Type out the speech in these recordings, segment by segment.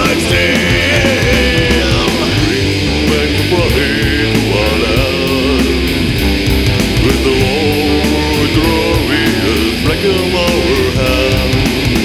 like steel. Bring back the pride to our land, with the war glorious flag of our hand.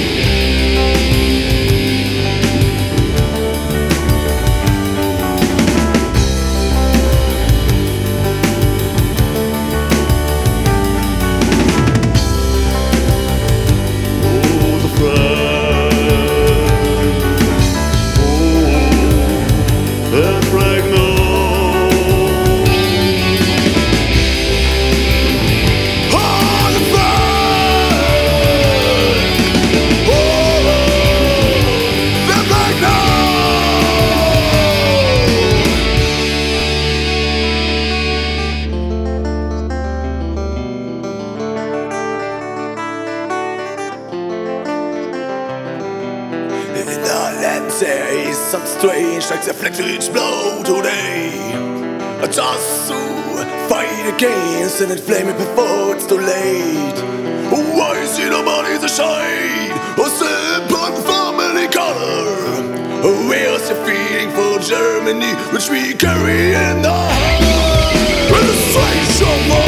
In our land there is something strange, like the flag to explode today. A task to fight against and inflame it before it's too late. Why see nobody the shine or simple family color? Where's the feeling for Germany which we carry in our heart? With the strange of